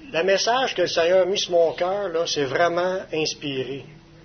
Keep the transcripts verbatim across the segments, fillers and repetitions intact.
le message que le Seigneur a mis sur mon cœur, là, c'est vraiment inspiré.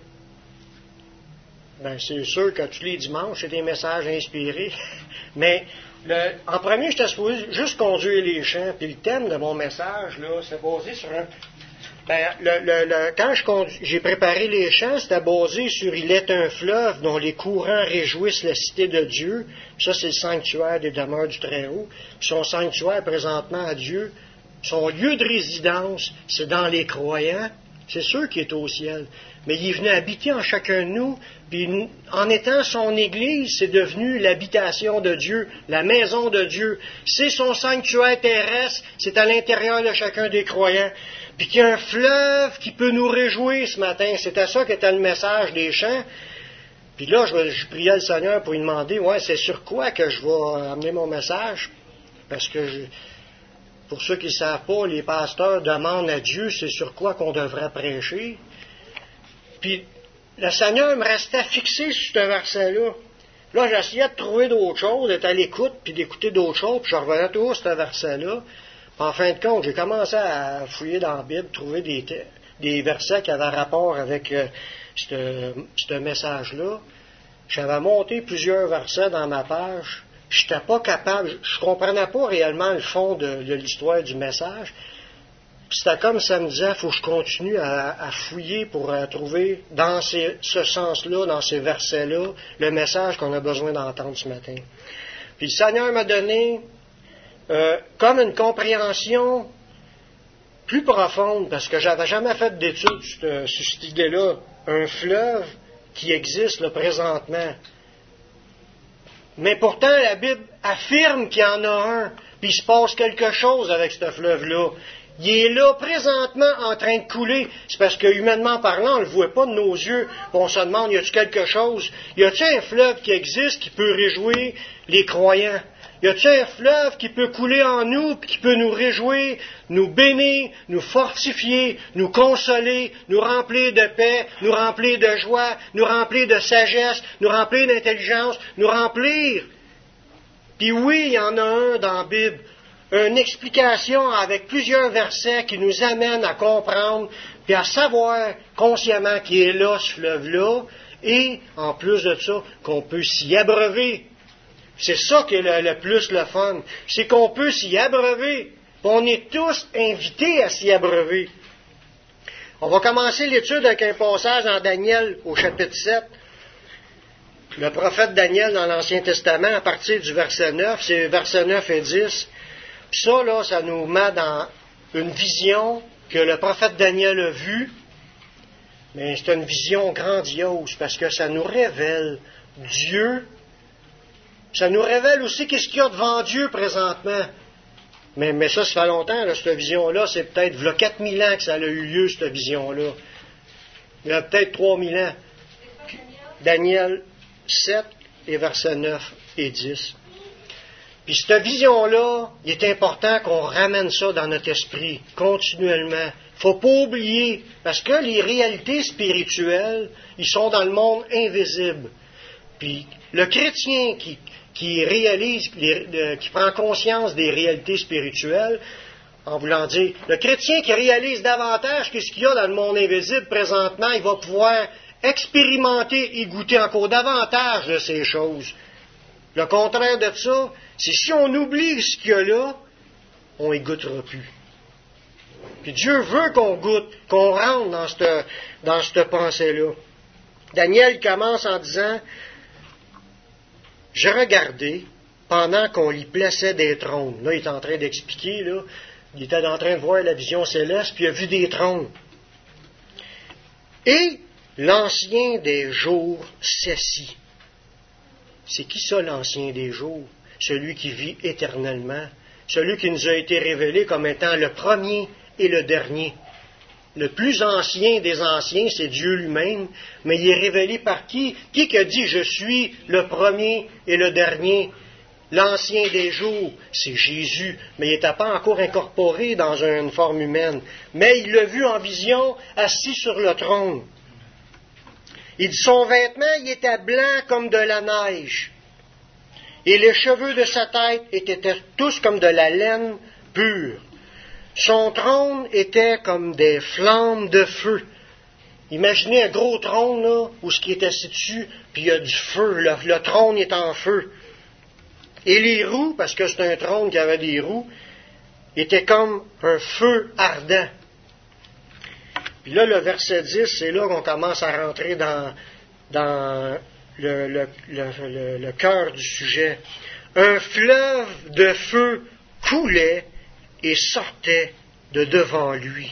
Ben, c'est sûr que tous les dimanches, c'est des messages inspirés. Mais le, en premier, j'étais supposé juste conduire les chants. Puis le thème de mon message, là, c'est basé sur un... Ben, le, le, le, quand je condu, j'ai préparé les chants, c'était basé sur « Il est un fleuve dont les courants réjouissent la cité de Dieu ». Puis ça, c'est le sanctuaire des demeures du Très-Haut. Puis son sanctuaire, présentement, à Dieu, son lieu de résidence, c'est dans les croyants. C'est sûr qu'il est au ciel. Mais il est venu habiter en chacun de nous. Puis en étant son Église, c'est devenu l'habitation de Dieu, la maison de Dieu. C'est son sanctuaire terrestre, c'est à l'intérieur de chacun des croyants. Puis qu'il y a un fleuve qui peut nous réjouir ce matin. C'était ça qui était le message des chants. Puis là, je, je priais le Seigneur pour lui demander, ouais, c'est sur quoi que je vais amener mon message? Parce que, je, pour ceux qui ne savent pas, les pasteurs demandent à Dieu, c'est sur quoi qu'on devrait prêcher. Puis le Seigneur me restait fixé sur ce verset-là. Là, j'essayais de trouver d'autres choses, d'être à l'écoute, puis d'écouter d'autres choses, puis je revenais toujours sur ce verset-là. En fin de compte, j'ai commencé à fouiller dans la Bible, trouver des, des versets qui avaient rapport avec euh, ce message-là. J'avais monté plusieurs versets dans ma page. Je n'étais pas capable, je ne comprenais pas réellement le fond de, de l'histoire du message. Puis c'était comme ça me disait, il faut que je continue à, à fouiller pour euh, trouver dans ces, ce sens-là, dans ces versets-là, le message qu'on a besoin d'entendre ce matin. Puis le Seigneur m'a donné Euh, comme une compréhension plus profonde, parce que j'avais jamais fait d'études sur, sur cette idée-là, un fleuve qui existe là, présentement. Mais pourtant, la Bible affirme qu'il y en a un, puis il se passe quelque chose avec ce fleuve-là. Il est là, présentement, en train de couler. C'est parce que, humainement parlant, on ne le voit pas de nos yeux. On se demande, y a-t-il quelque chose? Y a-t-il un fleuve qui existe qui peut réjouir les croyants? Y a-t-il un fleuve qui peut couler en nous, qui peut nous réjouir, nous bénir, nous fortifier, nous consoler, nous remplir de paix, nous remplir de joie, nous remplir de sagesse, nous remplir d'intelligence, nous remplir? Puis oui, il y en a un dans la Bible, une explication avec plusieurs versets qui nous amènent à comprendre, puis à savoir consciemment qu'il est là, ce fleuve-là, et en plus de ça, qu'on peut s'y abreuver. C'est ça qui est le, le plus le fun. C'est qu'on peut s'y abreuver. On est tous invités à s'y abreuver. On va commencer l'étude avec un passage dans Daniel au chapitre sept. Le prophète Daniel dans l'Ancien Testament, à partir du verset neuf, c'est versets neuf et dix. Puis ça, là, ça nous met dans une vision que le prophète Daniel a vue. Mais c'est une vision grandiose parce que ça nous révèle Dieu. Ça nous révèle aussi qu'est-ce qu'il y a devant Dieu présentement. Mais, mais ça, ça fait longtemps, là, cette vision-là. C'est peut-être il y a quatre mille ans que ça a eu lieu, cette vision-là. Il y a peut-être trois mille ans. Puis, Daniel sept et versets neuf et dix. Puis cette vision-là, il est important qu'on ramène ça dans notre esprit continuellement. Il ne faut pas oublier, parce que les réalités spirituelles, ils sont dans le monde invisible. Puis le chrétien qui qui réalise, qui prend conscience des réalités spirituelles, en voulant dire, le chrétien qui réalise davantage que ce qu'il y a dans le monde invisible présentement, il va pouvoir expérimenter et goûter encore davantage de ces choses. Le contraire de ça, c'est si on oublie ce qu'il y a là, on n'y goûtera plus. Puis Dieu veut qu'on goûte, qu'on rentre dans cette, dans cette pensée-là. Daniel commence en disant, je regardais pendant qu'on y plaçait des trônes. Là, il est en train d'expliquer, là. Il était en train de voir la vision céleste, puis il a vu des trônes. Et l'ancien des jours s'assit. C'est qui ça, l'ancien des jours? Celui qui vit éternellement. Celui qui nous a été révélé comme étant le premier et le dernier. Le plus ancien des anciens, c'est Dieu lui-même, mais il est révélé par qui? Qui qui a dit « Je suis le premier et le dernier », l'ancien des jours? C'est Jésus, mais il n'était pas encore incorporé dans une forme humaine. Mais il l'a vu en vision, assis sur le trône. Il dit, son vêtement, il était blanc comme de la neige, et les cheveux de sa tête étaient tous comme de la laine pure. Son trône était comme des flammes de feu. Imaginez un gros trône, là, où ce qui est assis dessus, puis il y a du feu, le, le trône est en feu. Et les roues, parce que c'est un trône qui avait des roues, étaient comme un feu ardent. Puis là, le verset dix, c'est là qu'on commence à rentrer dans, dans le, le, le, le, le cœur du sujet. Un fleuve de feu coulait et sortait de devant lui.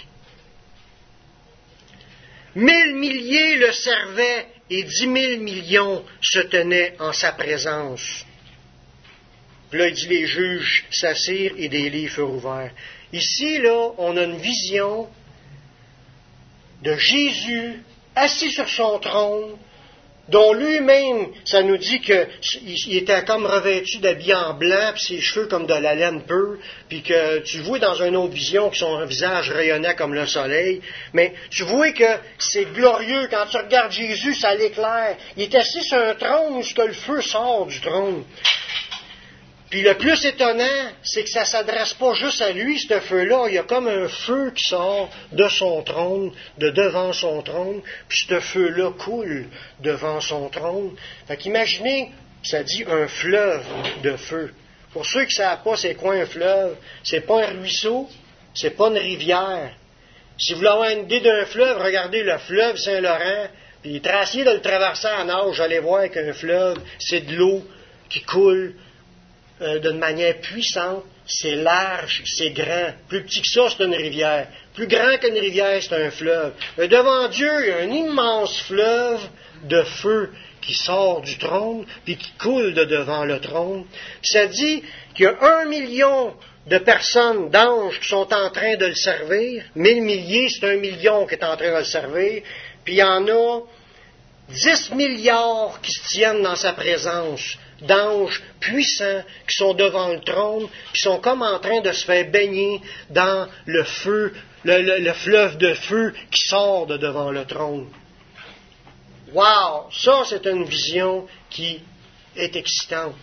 Mille milliers le servaient et dix mille millions se tenaient en sa présence. Puis là, il dit, les juges s'assirent et des livres furent ouverts. Ici, là, on a une vision de Jésus assis sur son trône, dont lui-même, ça nous dit qu'il était comme revêtu d'habits en blanc, puis ses cheveux comme de la laine pure, puis que tu vois dans une autre vision que son visage rayonnait comme le soleil, mais tu vois que c'est glorieux, quand tu regardes Jésus, ça l'éclaire. Il est assis sur un trône où le feu sort du trône. Puis le plus étonnant, c'est que ça ne s'adresse pas juste à lui, ce feu-là. Il y a comme un feu qui sort de son trône, de devant son trône, puis ce feu-là coule devant son trône. Fait qu'imaginez, ça dit un fleuve de feu. Pour ceux qui ne savent pas c'est quoi un fleuve, c'est pas un ruisseau, c'est pas une rivière. Si vous voulez avoir une idée d'un fleuve, regardez le fleuve Saint-Laurent, puis essayez de le traverser en nage, vous allez voir qu'un fleuve, c'est de l'eau qui coule Euh, d'une manière puissante, c'est large, c'est grand. Plus petit que ça, c'est une rivière. Plus grand qu'une rivière, c'est un fleuve. Mais devant Dieu, il y a un immense fleuve de feu qui sort du trône, puis qui coule de devant le trône. Puis ça dit qu'il y a un million de personnes, d'anges, qui sont en train de le servir. Mille milliers, c'est un million qui est en train de le servir. Puis il y en a dix milliards qui se tiennent dans sa présence, d'anges puissants qui sont devant le trône, qui sont comme en train de se faire baigner dans le feu, le, le, le fleuve de feu qui sort de devant le trône. Wow! Ça, c'est une vision qui est excitante.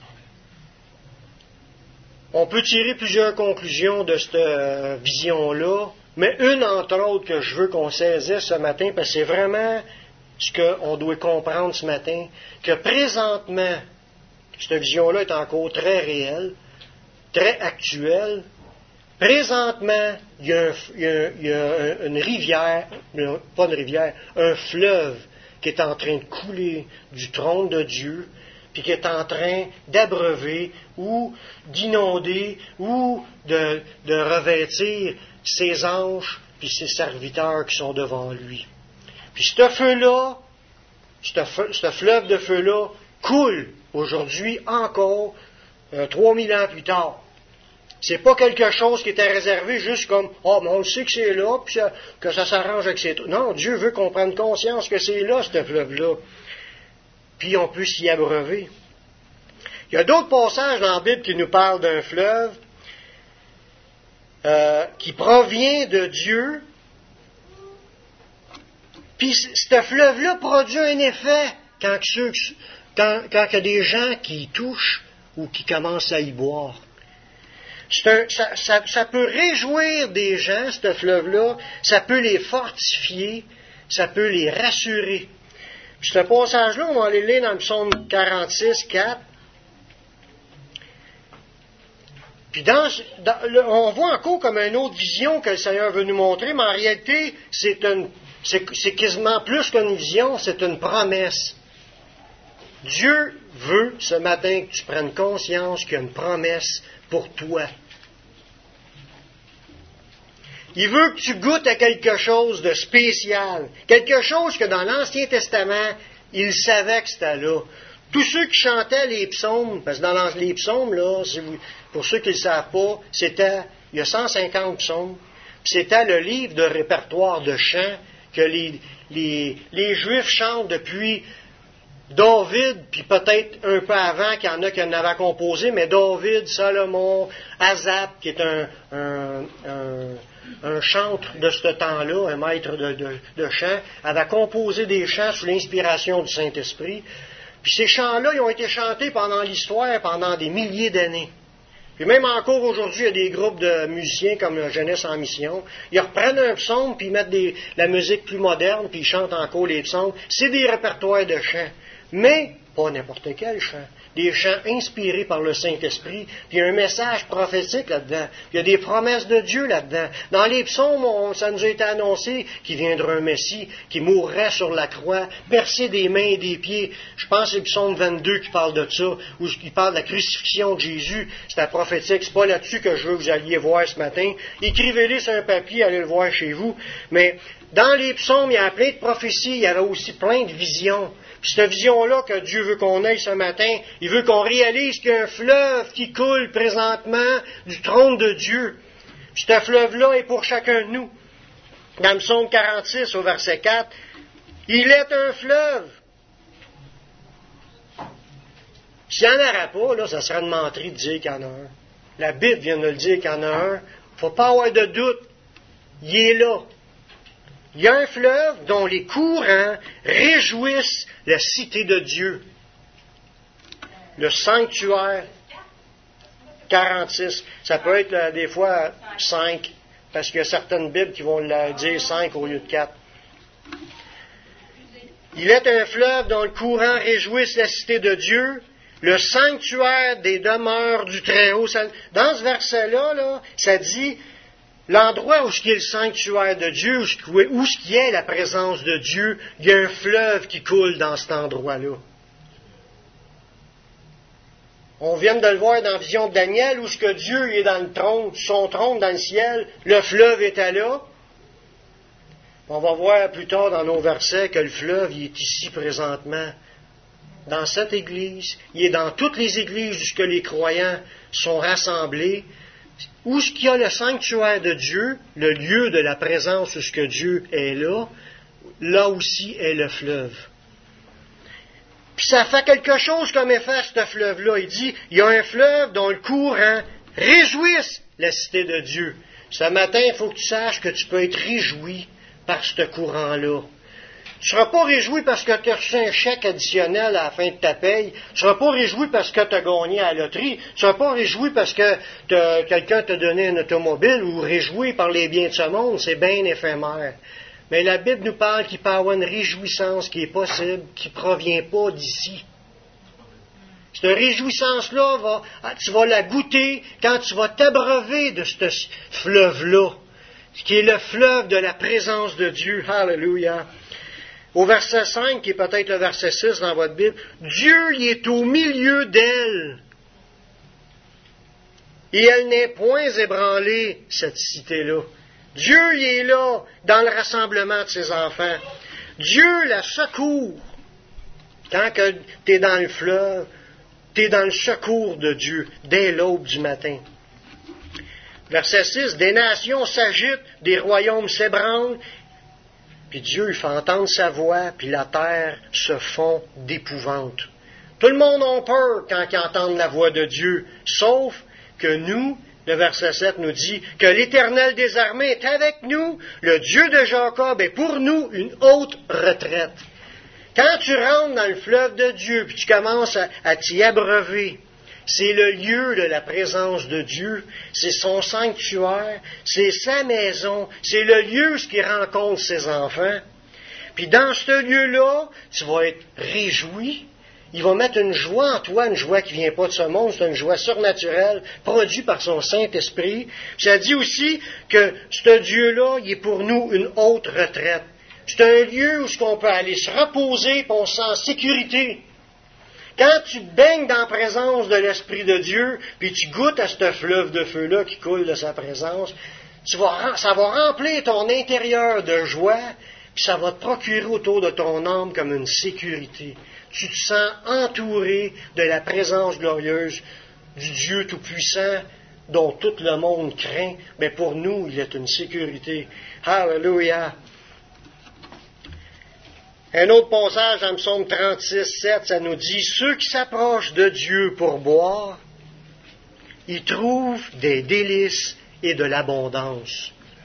On peut tirer plusieurs conclusions de cette euh, vision-là, mais une entre autres que je veux qu'on saisisse ce matin, parce que c'est vraiment ce qu'on doit comprendre ce matin, que présentement, cette vision-là est encore très réelle, très actuelle. Présentement, il y a, un, il y a, il y a une rivière, pas une rivière, un fleuve qui est en train de couler du trône de Dieu, puis qui est en train d'abreuver ou d'inonder ou de, de revêtir ses anges puis ses serviteurs qui sont devant lui. Puis ce feu-là, ce, feu, ce fleuve de feu-là coule aujourd'hui encore, euh, trois mille ans plus tard. C'est pas quelque chose qui était réservé juste comme « Ah, oh, mais on le sait que c'est là, puis ça, que ça s'arrange avec ces trucs. » Non, Dieu veut qu'on prenne conscience que c'est là, ce fleuve-là. Puis on peut s'y abreuver. Il y a d'autres passages dans la Bible qui nous parlent d'un fleuve euh, qui provient de Dieu. Puis ce fleuve-là produit un effet quand, ceux, quand, quand il y a des gens qui y touchent ou qui commencent à y boire. C'est un, ça, ça, ça peut réjouir des gens, ce fleuve-là, ça peut les fortifier, ça peut les rassurer. Puis ce passage-là, on va aller lire dans le psaume quarante-six, quatre. Puis dans, dans, on voit encore comme une autre vision que le Seigneur veut nous montrer, mais en réalité, c'est, une, c'est, c'est quasiment plus qu'une vision, c'est une promesse. Dieu veut ce matin que tu prennes conscience qu'il y a une promesse pour toi. Il veut que tu goûtes à quelque chose de spécial, quelque chose que dans l'Ancien Testament, il savait que c'était là. Tous ceux qui chantaient les psaumes, parce que dans les psaumes, là, si vous, pour ceux qui ne le savent pas, c'était, il y a cent cinquante psaumes, puis c'était le livre de répertoire de chants que les, les, les Juifs chantent depuis David, puis peut-être un peu avant qu'il y en a qui en avaient composé, mais David, Salomon, Asaph, qui est un, un, un, un chantre de ce temps-là, un maître de, de, de chant, avait composé des chants sous l'inspiration du Saint-Esprit. Puis ces chants-là, ils ont été chantés pendant l'histoire, pendant des milliers d'années. Puis même encore aujourd'hui, il y a des groupes de musiciens comme la Jeunesse en Mission. Ils reprennent un psaume, puis ils mettent des, la musique plus moderne, puis ils chantent encore les psaumes. C'est des répertoires de chants. Mais pas n'importe quel chant. Des chants inspirés par le Saint-Esprit. Puis il y a un message prophétique là-dedans. Puis il y a des promesses de Dieu là-dedans. Dans les psaumes, on, ça nous a été annoncé qu'il viendra un Messie, qui mourrait sur la croix, percé des mains et des pieds. Je pense que c'est le psaume vingt-deux qui parle de ça, où il parle de la crucifixion de Jésus. C'est la prophétique. C'est pas là-dessus que je veux que vous alliez voir ce matin. Écrivez-les sur un papier, allez le voir chez vous. Mais dans les psaumes, il y a plein de prophéties, il y avait aussi plein de visions. Puis cette vision-là que Dieu veut qu'on ait ce matin, il veut qu'on réalise qu'il y a un fleuve qui coule présentement du trône de Dieu. Puis ce fleuve-là est pour chacun de nous. Dans le psaume quarante-six, au verset quatre, « Il est un fleuve. » S'il n'y en aurait pas, là, ça serait une menterie de dire qu'il y en a un. La Bible vient de le dire qu'il y en a un. Il ne faut pas avoir de doute. Il est là. Il y a un fleuve dont les courants réjouissent la cité de Dieu. Le sanctuaire, quarante-six. Ça peut être là, des fois cinq, parce qu'il y a certaines Bibles qui vont le dire cinq au lieu de quatre. Il est un fleuve dont le courant réjouisse la cité de Dieu, le sanctuaire des demeures du Très-Haut. Dans ce verset-là, là, ça dit... L'endroit où il y a le sanctuaire de Dieu, où il y a la présence de Dieu, il y a un fleuve qui coule dans cet endroit-là. On vient de le voir dans la vision de Daniel, où ce que Dieu est dans le trône, son trône dans le ciel, le fleuve était là. On va voir plus tard dans nos versets que le fleuve il est ici présentement, dans cette église. Il est dans toutes les églises où les croyants sont rassemblés. Où ce qu'il y a le sanctuaire de Dieu, le lieu de la présence où ce que Dieu est là, là aussi est le fleuve. Puis ça fait quelque chose comme effet, ce fleuve-là. Il dit, il y a un fleuve dont le courant réjouisse la cité de Dieu. Ce matin, il faut que tu saches que tu peux être réjoui par ce courant-là. Tu ne seras pas réjoui parce que tu as reçu un chèque additionnel à la fin de ta paye. Tu ne seras pas réjoui parce que tu as gagné à la loterie. Tu ne seras pas réjoui parce que quelqu'un t'a donné un automobile ou réjoui par les biens de ce monde. C'est bien éphémère. Mais la Bible nous parle qu'il peut y avoir une réjouissance qui est possible, qui ne provient pas d'ici. Cette réjouissance-là, va, tu vas la goûter quand tu vas t'abreuver de ce fleuve-là, qui est le fleuve de la présence de Dieu. Alléluia. Au verset cinq, qui est peut-être le verset six dans votre Bible, Dieu y est au milieu d'elle. Et elle n'est point ébranlée, cette cité-là. Dieu y est là, dans le rassemblement de ses enfants. Dieu la secourt. Quand tu es dans le fleuve, tu es dans le secours de Dieu, dès l'aube du matin. Verset six, des nations s'agitent, des royaumes s'ébranlent, puis Dieu il fait entendre sa voix, puis la terre se fond d'épouvante. Tout le monde a peur quand ils entendent la voix de Dieu, sauf que nous, le verset sept nous dit que l'Éternel des armées est avec nous, le Dieu de Jacob est pour nous une haute retraite. Quand tu rentres dans le fleuve de Dieu, puis tu commences à, à t'y abreuver, c'est le lieu de la présence de Dieu, c'est son sanctuaire, c'est sa maison, c'est le lieu où il rencontre ses enfants. Puis dans ce lieu-là, tu vas être réjoui. Il va mettre une joie en toi, une joie qui ne vient pas de ce monde, c'est une joie surnaturelle, produite par son Saint-Esprit. Puis ça dit aussi que ce Dieu-là, il est pour nous une haute retraite. C'est un lieu où on peut aller se reposer et on se sent en sécurité. Quand tu baignes dans la présence de l'Esprit de Dieu, puis tu goûtes à ce fleuve de feu-là qui coule de sa présence, tu vas, ça va remplir ton intérieur de joie, puis ça va te procurer autour de ton âme comme une sécurité. Tu te sens entouré de la présence glorieuse du Dieu Tout-Puissant, dont tout le monde craint, mais pour nous, il est une sécurité. Alléluia! Un autre passage dans le psaume trente-six, sept, ça nous dit « Ceux qui s'approchent de Dieu pour boire, ils trouvent des délices et de l'abondance. »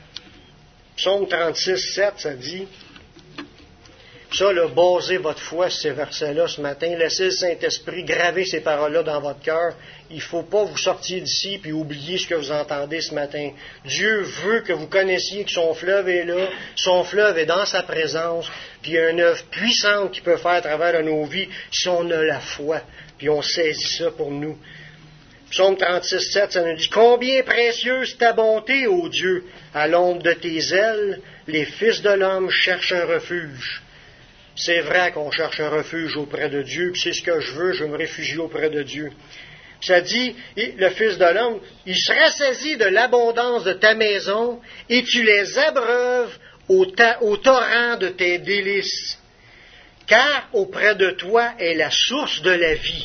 Psaume trente-six, sept, ça dit « Ça, là, basez votre foi sur ces versets-là ce matin. Laissez le Saint-Esprit graver ces paroles-là dans votre cœur. Il ne faut pas vous sortir d'ici puis oublier ce que vous entendez ce matin. Dieu veut que vous connaissiez que son fleuve est là, son fleuve est dans sa présence, puis il y a une œuvre puissante qu'il peut faire à travers de nos vies si on a la foi, puis on saisit ça pour nous. Psaume trente-six, sept, ça nous dit « Combien précieuse ta bonté, ô Dieu! À l'ombre de tes ailes, les fils de l'homme cherchent un refuge. » C'est vrai qu'on cherche un refuge auprès de Dieu, puis c'est ce que je veux, je me réfugie auprès de Dieu. Ça dit, le Fils de l'homme, il se rassasie de l'abondance de ta maison, et tu les abreuves au, ta, au torrent de tes délices. Car auprès de toi est la source de la vie.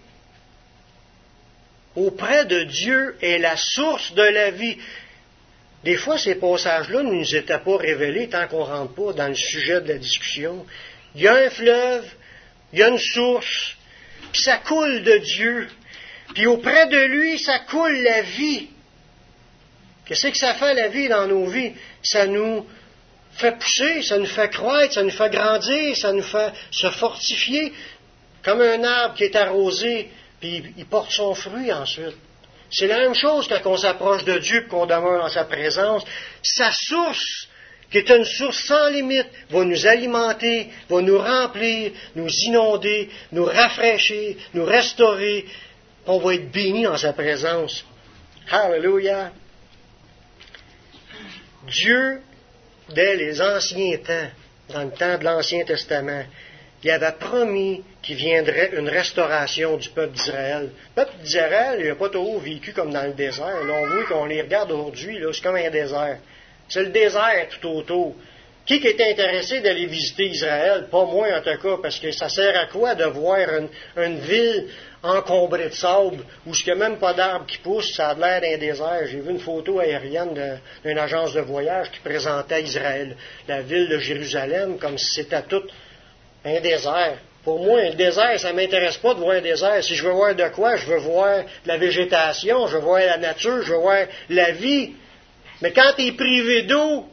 Auprès de Dieu est la source de la vie. Des fois, ces passages-là ne nous étaient pas révélés tant qu'on ne rentre pas dans le sujet de la discussion. Il y a un fleuve, il y a une source, puis ça coule de Dieu. Puis auprès de lui, ça coule la vie. Qu'est-ce que ça fait la vie dans nos vies? Ça nous fait pousser, ça nous fait croître, ça nous fait grandir, ça nous fait se fortifier, comme un arbre qui est arrosé, puis il porte son fruit ensuite. C'est la même chose quand on s'approche de Dieu et qu'on demeure dans sa présence. Sa source, qui est une source sans limite, va nous alimenter, va nous remplir, nous inonder, nous rafraîchir, nous restaurer. On va être béni dans sa présence. Hallelujah! Dieu, dès les anciens temps, dans le temps de l'Ancien Testament, il avait promis qu'il viendrait une restauration du peuple d'Israël. Le peuple d'Israël, il n'a pas toujours vécu comme dans le désert. Là, on voit qu'on les regarde aujourd'hui, là, c'est comme un désert. C'est le désert tout autour. Qui qui est intéressé d'aller visiter Israël? Pas moi en tout cas, parce que ça sert à quoi de voir une, une ville encombrée de sable, où il n'y a même pas d'arbres qui poussent, ça a l'air d'un désert. J'ai vu une photo aérienne de, d'une agence de voyage qui présentait Israël, la ville de Jérusalem, comme si c'était tout un désert. Pour moi, un désert, ça ne m'intéresse pas de voir un désert. Si je veux voir de quoi, je veux voir de la végétation, je veux voir la nature, je veux voir la vie. Mais quand tu es privé d'eau,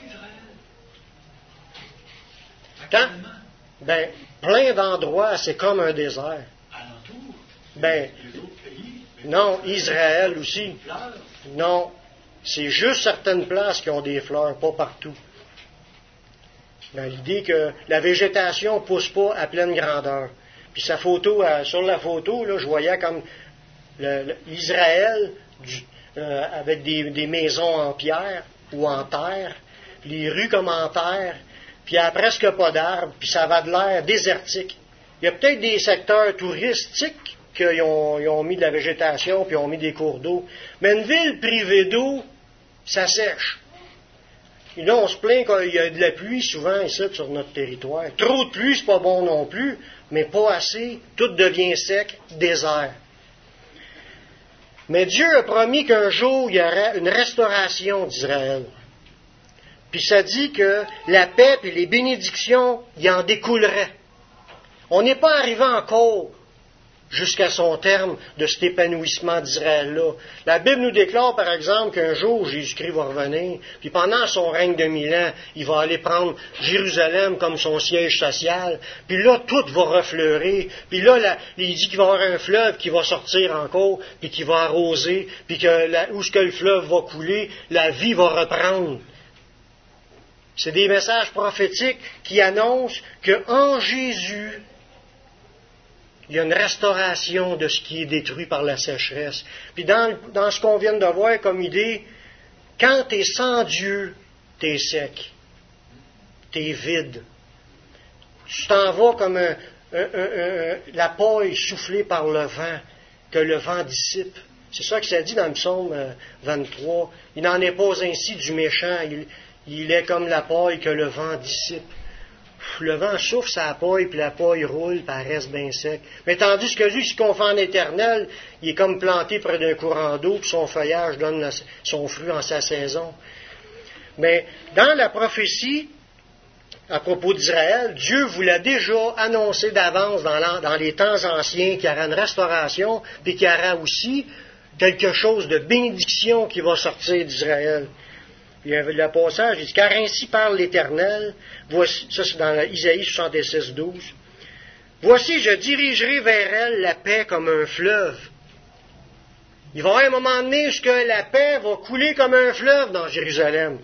quand, ben, plein d'endroits, c'est comme un désert. Ben, non, Israël aussi. Non, c'est juste certaines places qui ont des fleurs, pas partout. Dans l'idée que la végétation ne pousse pas à pleine grandeur. Puis sa photo, sur la photo, là, je voyais comme le, le, Israël du, euh, avec des, des maisons en pierre ou en terre, les rues comme en terre, puis il n'y a presque pas d'arbres, puis ça va de l'air désertique. Il y a peut-être des secteurs touristiques qu'ils ont, ils ont mis de la végétation, puis ils ont mis des cours d'eau. Mais une ville privée d'eau, ça sèche. Et là, on se plaint qu'il y a de la pluie souvent ici sur notre territoire. Trop de pluie, c'est pas bon non plus, mais pas assez. Tout devient sec, désert. Mais Dieu a promis qu'un jour, il y aurait une restauration d'Israël. Puis ça dit que la paix et les bénédictions, il en découleraient. On n'est pas arrivé encore jusqu'à son terme de cet épanouissement d'Israël-là. La Bible nous déclare, par exemple, qu'un jour, Jésus-Christ va revenir, puis pendant son règne de mille ans, il va aller prendre Jérusalem comme son siège social, puis là, tout va refleurir, puis là, la, il dit qu'il va y avoir un fleuve qui va sortir encore, puis qui va arroser, puis que la, où est-ce que le fleuve va couler, la vie va reprendre. C'est des messages prophétiques qui annoncent qu'en Jésus, il y a une restauration de ce qui est détruit par la sécheresse. Puis dans, dans ce qu'on vient de voir comme idée, quand tu es sans Dieu, tu es sec. Tu es vide. Tu t'en vas comme un, un, un, un, la paille soufflée par le vent, que le vent dissipe. C'est ça que ça dit dans le psaume vingt-trois. Il n'en est pas ainsi du méchant. Il, il est comme la paille que le vent dissipe. Le vent souffle sa paille, puis la paille roule, puis elle reste bien sec. Mais tandis que lui, ce qu'on fait en éternel, il est comme planté près d'un courant d'eau, puis son feuillage donne la, son fruit en sa saison. Mais dans la prophétie, à propos d'Israël, Dieu vous l'a déjà annoncé d'avance dans, dans les temps anciens qu'il y aura une restauration, puis qu'il y aura aussi quelque chose de bénédiction qui va sortir d'Israël. il y a le passage, il dit, car ainsi parle l'Éternel, voici, ça c'est dans Isaïe soixante-six, douze, voici, je dirigerai vers elle la paix comme un fleuve. Il va y avoir un moment donné où la paix va couler comme un fleuve dans Jérusalem.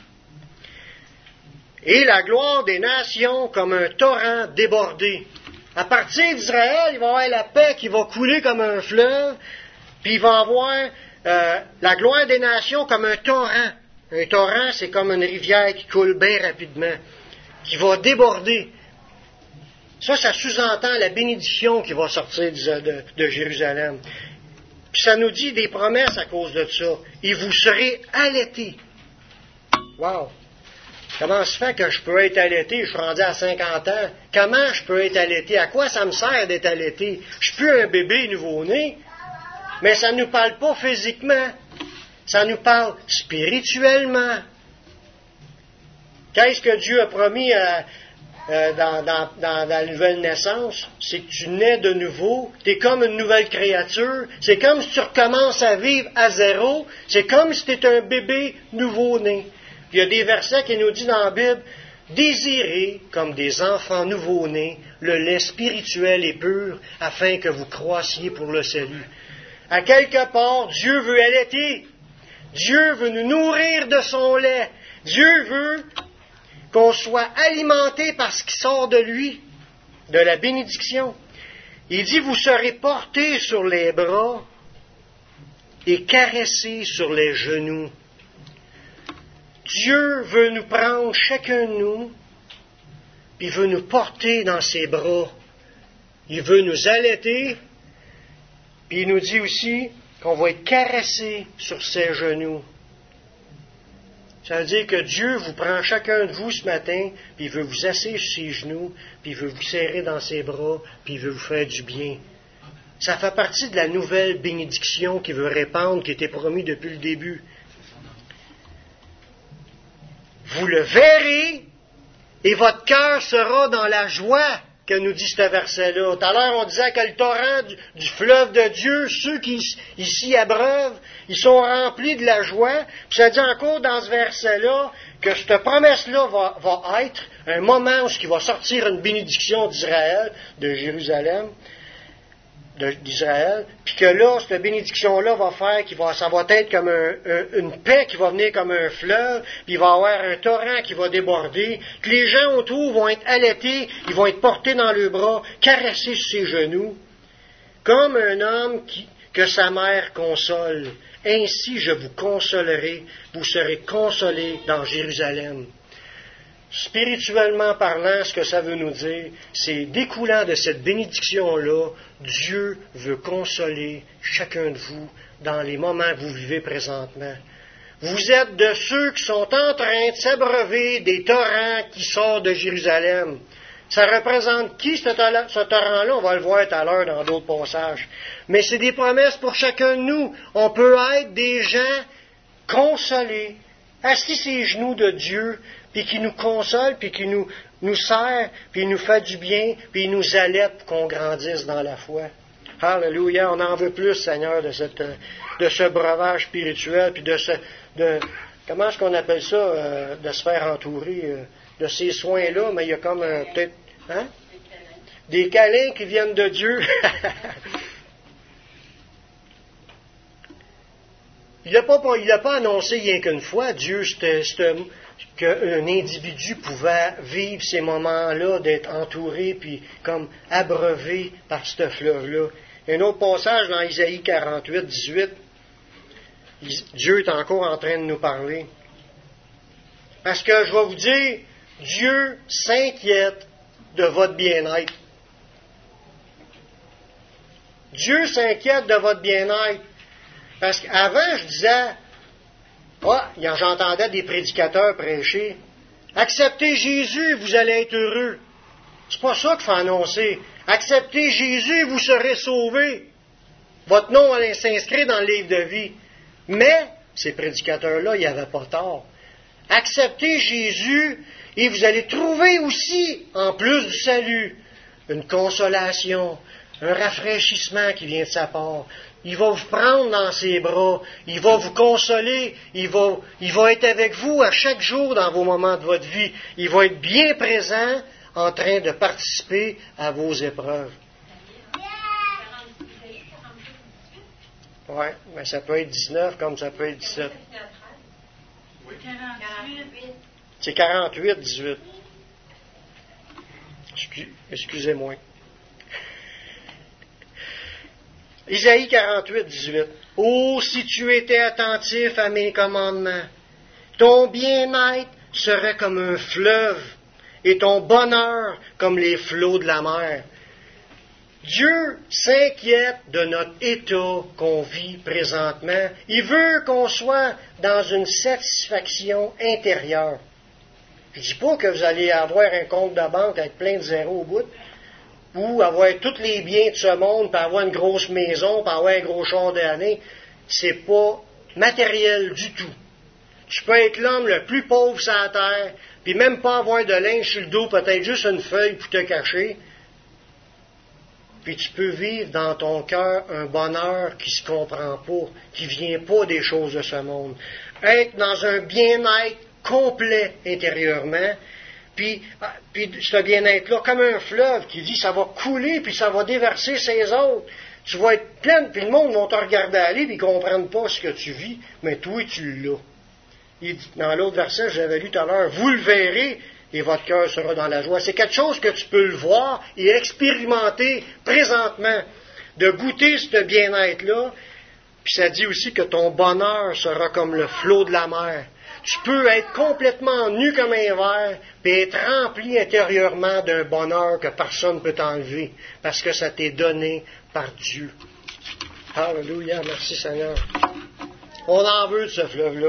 Et la gloire des nations comme un torrent débordé. À partir d'Israël, il va y avoir la paix qui va couler comme un fleuve, puis il va y avoir euh, la gloire des nations comme un torrent. Un torrent, c'est comme une rivière qui coule bien rapidement, qui va déborder. Ça, ça sous-entend la bénédiction qui va sortir de, de, de Jérusalem. Puis ça nous dit des promesses à cause de ça. Et vous serez allaités. Wow! Comment se fait que je peux être allaité? Je suis rendu à cinquante ans. Comment je peux être allaité? À quoi ça me sert d'être allaité? Je suis plus un bébé nouveau-né. Mais ça ne nous parle pas physiquement. Ça nous parle spirituellement. Qu'est-ce que Dieu a promis à, euh, dans, dans, dans, dans la nouvelle naissance? C'est que tu nais de nouveau. Tu es comme une nouvelle créature. C'est comme si tu recommences à vivre à zéro. C'est comme si tu étais un bébé nouveau-né. Il y a des versets qui nous disent dans la Bible, désirez comme des enfants nouveau-nés le lait spirituel et pur afin que vous croissiez pour le salut. À quelque part, Dieu veut allaiter. Dieu veut nous nourrir de son lait. Dieu veut qu'on soit alimenté par ce qui sort de lui, de la bénédiction. Il dit, vous serez portés sur les bras et caressés sur les genoux. Dieu veut nous prendre chacun de nous, puis il veut nous porter dans ses bras. Il veut nous allaiter, puis il nous dit aussi qu'on va être caressé sur ses genoux. Ça veut dire que Dieu vous prend chacun de vous ce matin, puis il veut vous asseoir sur ses genoux, puis il veut vous serrer dans ses bras, puis il veut vous faire du bien. Ça fait partie de la nouvelle bénédiction qu'il veut répandre, qui était promis depuis le début. Vous le verrez, et votre cœur sera dans la joie, que nous dit ce verset-là. Tout à l'heure, on disait que le torrent du, du fleuve de Dieu, ceux qui ici abreuvent, ils sont remplis de la joie. Puis ça dit encore dans ce verset-là que cette promesse-là va, va être un moment où il va sortir une bénédiction d'Israël, de Jérusalem, de, d'Israël, puis que là, cette bénédiction-là va faire, qu'il va, ça va être comme un, un, une paix qui va venir comme un fleuve, puis il va y avoir un torrent qui va déborder, que les gens autour vont être allaités, ils vont être portés dans le bras, caressés sur ses genoux, comme un homme qui, que sa mère console. Ainsi je vous consolerai, vous serez consolés dans Jérusalem. Spirituellement parlant, ce que ça veut nous dire, c'est découlant de cette bénédiction-là, Dieu veut consoler chacun de vous dans les moments que vous vivez présentement. Vous êtes de ceux qui sont en train de s'abreuver des torrents qui sortent de Jérusalem. Ça représente qui, ce torrent-là? On va le voir tout à l'heure dans d'autres passages. Mais c'est des promesses pour chacun de nous. On peut être des gens consolés, assis sur les genoux de Dieu, puis qui nous console, puis qui nous, nous sert, puis il nous fait du bien, puis il nous allaite pour qu'on grandisse dans la foi. Alléluia, on en veut plus, Seigneur, de, cette, de ce breuvage spirituel, puis de ce... De, comment est-ce qu'on appelle ça, euh, de se faire entourer euh, de ces soins-là, mais il y a comme euh, peut-être... Hein? Des câlins qui viennent de Dieu. Il n'a pas, pas annoncé rien qu'une fois, Dieu, c'était... qu'un individu pouvait vivre ces moments-là, d'être entouré, puis comme abreuvé par ce fleuve-là. Un autre passage dans Isaïe quarante-huit, dix-huit, Dieu est encore en train de nous parler. Parce que je vais vous dire, Dieu s'inquiète de votre bien-être. Dieu s'inquiète de votre bien-être. Parce qu'avant, je disais, ah, j'entendais des prédicateurs prêcher. Acceptez Jésus, vous allez être heureux. C'est pas ça qu'il faut annoncer. Acceptez Jésus, vous serez sauvés. Votre nom allait s'inscrire dans le livre de vie. Mais, ces prédicateurs-là, ils n'avaient pas tort. Acceptez Jésus et vous allez trouver aussi, en plus du salut, une consolation, un rafraîchissement qui vient de sa part, Il va vous prendre dans ses bras. Il va vous consoler. Il va, il va être avec vous à chaque jour dans vos moments de votre vie. Il va être bien présent en train de participer à vos épreuves. Oui, mais ça peut être dix-neuf comme ça peut être dix-sept. C'est quarante-huit, dix-huit. Excusez-moi. Isaïe quarante-huit, dix-huit. Oh, si tu étais attentif à mes commandements, ton bien-être serait comme un fleuve et ton bonheur comme les flots de la mer. Dieu s'inquiète de notre état qu'on vit présentement. Il veut qu'on soit dans une satisfaction intérieure. Je ne dis pas que vous allez avoir un compte de banque avec plein de zéros au bout, ou avoir tous les biens de ce monde, puis avoir une grosse maison, puis avoir un gros char de l'année. C'est pas matériel du tout. Tu peux être l'homme le plus pauvre sur la terre, puis même pas avoir de linge sur le dos, peut-être juste une feuille pour te cacher. Puis tu peux vivre dans ton cœur un bonheur qui ne se comprend pas, qui ne vient pas des choses de ce monde. Être dans un bien-être complet intérieurement, puis, puis ce bien-être-là, comme un fleuve qui dit ça va couler, puis ça va déverser ses autres. Tu vas être plein, puis le monde va te regarder aller, puis ils ne comprennent pas ce que tu vis, mais toi, tu l'as. Il dit, dans l'autre verset, j'avais lu tout à l'heure, vous le verrez, et votre cœur sera dans la joie. C'est quelque chose que tu peux le voir et expérimenter présentement, de goûter ce bien-être-là. Puis ça dit aussi que ton bonheur sera comme le flot de la mer. Tu peux être complètement nu comme un verre, puis être rempli intérieurement d'un bonheur que personne ne peut t'enlever, parce que ça t'est donné par Dieu. Alléluia, merci Seigneur. On en veut de ce fleuve-là.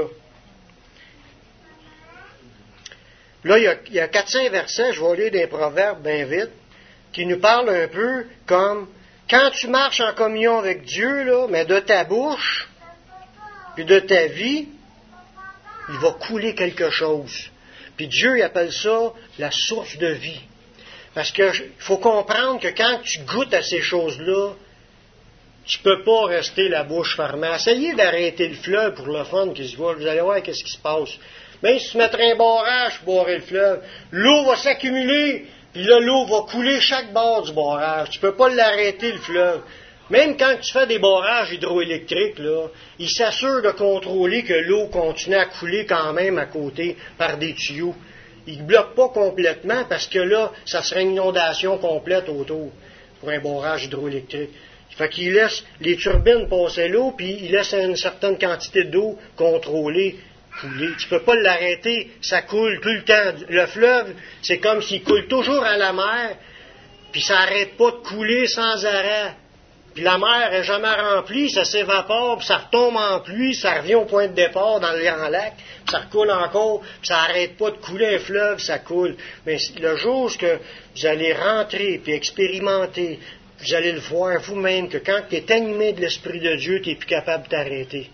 Là, il y a, il y a quatre cinq versets, je vais lire des proverbes bien vite, qui nous parlent un peu comme, quand tu marches en communion avec Dieu, là, mais de ta bouche, puis de ta vie, il va couler quelque chose. Puis Dieu, il appelle ça la source de vie. Parce qu'il faut comprendre que quand tu goûtes à ces choses-là, tu ne peux pas rester la bouche fermée. Essayez d'arrêter le fleuve pour le fun qui se voit. Vous allez voir qu'est-ce qui se passe. Même si tu mettrais un barrage pour barrer le fleuve, l'eau va s'accumuler, puis là, l'eau va couler chaque bord du barrage. Tu ne peux pas l'arrêter, le fleuve. Même quand tu fais des barrages hydroélectriques, là, ils s'assurent de contrôler que l'eau continue à couler quand même à côté par des tuyaux. Ils ne bloquent pas complètement parce que là, ça serait une inondation complète autour pour un barrage hydroélectrique. Fait qu'ils laissent les turbines passer l'eau, puis ils laissent une certaine quantité d'eau contrôlée couler. Tu ne peux pas l'arrêter, ça coule tout le temps. Le fleuve, c'est comme s'il coule toujours à la mer, puis ça n'arrête pas de couler sans arrêt. Puis la mer n'est jamais remplie, ça s'évapore, puis ça retombe en pluie, ça revient au point de départ dans le grand lac, puis ça recoule encore, puis ça n'arrête pas de couler un fleuve, ça coule. Mais le jour où vous allez rentrer, puis expérimenter, vous allez le voir vous-même, que quand tu es animé de l'Esprit de Dieu, tu n'es plus capable de t'arrêter.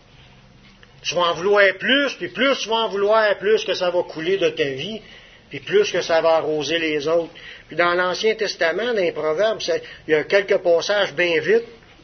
Tu vas en vouloir plus, puis plus tu vas en vouloir, plus que ça va couler de ta vie, puis plus que ça va arroser les autres. Puis dans l'Ancien Testament, dans les Proverbes, il y a quelques passages bien vite,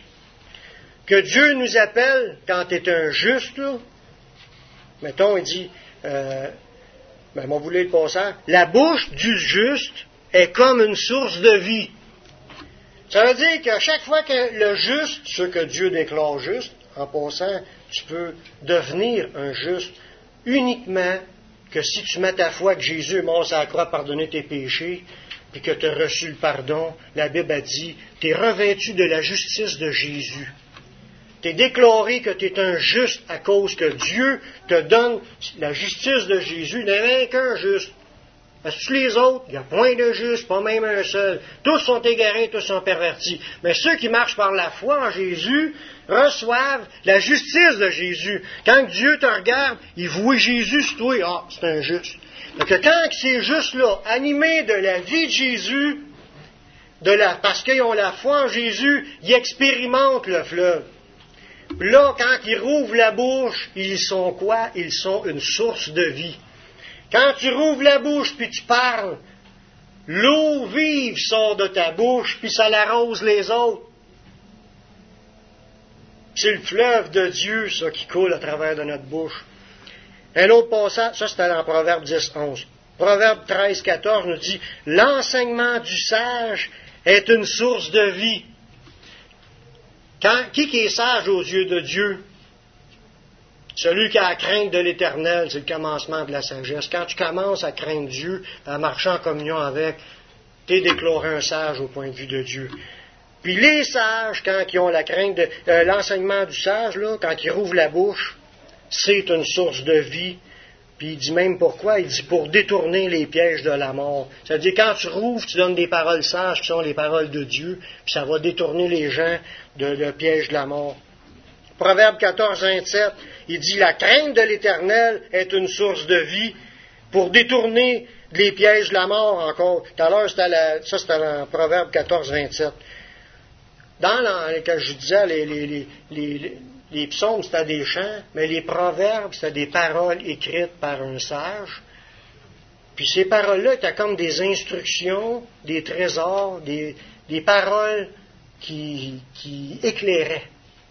que Dieu nous appelle quand tu es un juste, là. Mettons, il dit, euh, ben, moi, vous voulez le passage, la bouche du juste est comme une source de vie. Ça veut dire qu'à chaque fois que le juste, ce que Dieu déclare juste, en passant, tu peux devenir un juste uniquement que si tu mets ta foi que Jésus est mort sur la croix à pardonner tes péchés, puis que tu as reçu le pardon, la Bible a dit, tu es revêtu de la justice de Jésus. Tu es déclaré que tu es un juste à cause que Dieu te donne la justice de Jésus. Il n'y en a qu'un juste. Parce que tous les autres, il n'y a point de juste, pas même un seul. Tous sont égarés, tous sont pervertis. Mais ceux qui marchent par la foi en Jésus reçoivent la justice de Jésus. Quand Dieu te regarde, il voit Jésus sur toi. Ah, c'est un juste. Donc quand ces justes-là, animés de la vie de Jésus, de la, parce qu'ils ont la foi en Jésus, ils expérimentent le fleuve. Là, quand ils rouvrent la bouche, ils sont quoi? Ils sont une source de vie. Quand tu rouvres la bouche puis tu parles, l'eau vive sort de ta bouche puis ça l'arrose les autres. C'est le fleuve de Dieu, ça, qui coule à travers de notre bouche. Un autre passage, ça c'était dans Proverbe dix, onze. Proverbe treize, quatorze nous dit, l'enseignement du sage est une source de vie. Quand, qui qui est sage aux yeux de Dieu? Celui qui a la crainte de l'Éternel, c'est le commencement de la sagesse. Quand tu commences à craindre Dieu, à marcher en communion avec, tu es déclaré un sage au point de vue de Dieu. Puis les sages, quand ils ont la crainte de euh, l'enseignement du sage, là, quand ils rouvrent la bouche, c'est une source de vie. Puis il dit même pourquoi, il dit pour détourner les pièges de la mort. C'est-à-dire quand tu rouvres, tu donnes des paroles sages qui sont les paroles de Dieu, puis ça va détourner les gens de le piège de la mort. Proverbe quatorze, vingt-sept, il dit la crainte de l'Éternel est une source de vie pour détourner les pièges de la mort encore. Tout à l'heure, c'était la, ça c'était dans Proverbe quatorze, vingt-sept. Dans la, quand je disais, les, les, les, les, les psaumes, c'était des chants, mais les proverbes, c'était des paroles écrites par un sage. Puis ces paroles-là étaient comme des instructions, des trésors, des, des paroles qui, qui éclairaient.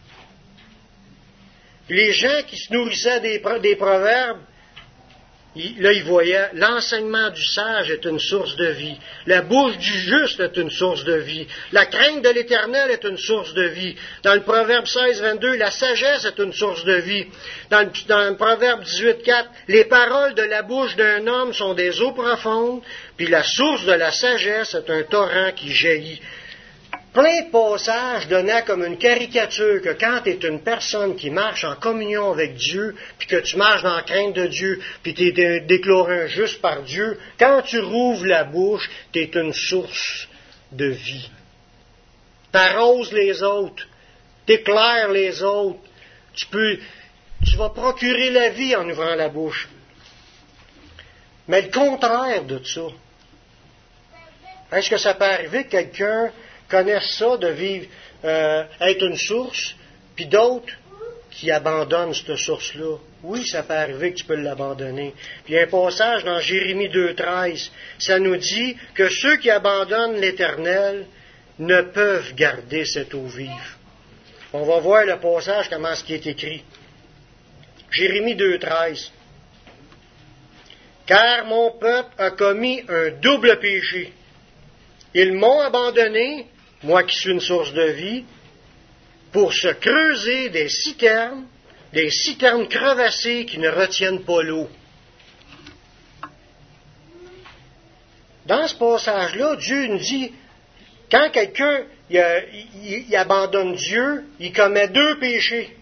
Les gens qui se nourrissaient des, des proverbes, là, ils voyaient, l'enseignement du sage est une source de vie. La bouche du juste est une source de vie. La crainte de l'Éternel est une source de vie. Dans le Proverbe seize, vingt-deux, la sagesse est une source de vie. Dans le, dans le Proverbe dix-huit, quatre, les paroles de la bouche d'un homme sont des eaux profondes, puis la source de la sagesse est un torrent qui jaillit. Plein de passages donnaient comme une caricature que quand tu es une personne qui marche en communion avec Dieu, puis que tu marches dans la crainte de Dieu, puis tu es déclaré juste par Dieu, quand tu rouvres la bouche, tu es une source de vie. Tu arroses les autres, tu éclaires les autres, tu peux, tu vas procurer la vie en ouvrant la bouche. Mais le contraire de ça, est-ce que ça peut arriver que quelqu'un connaissent ça, de vivre, euh, être une source, puis d'autres qui abandonnent cette source-là? Oui, ça peut arriver que tu peux l'abandonner. Puis il y a un passage dans Jérémie deux, treize, ça nous dit que ceux qui abandonnent l'Éternel ne peuvent garder cette eau vive. On va voir le passage, comment ce qui est écrit. Jérémie deux, treize. Car mon peuple a commis un double péché. Ils m'ont abandonné, moi qui suis une source de vie, pour se creuser des citernes, des citernes crevassées qui ne retiennent pas l'eau. Dans ce passage-là, Dieu nous dit, quand quelqu'un il, il, il abandonne Dieu, il commet deux péchés.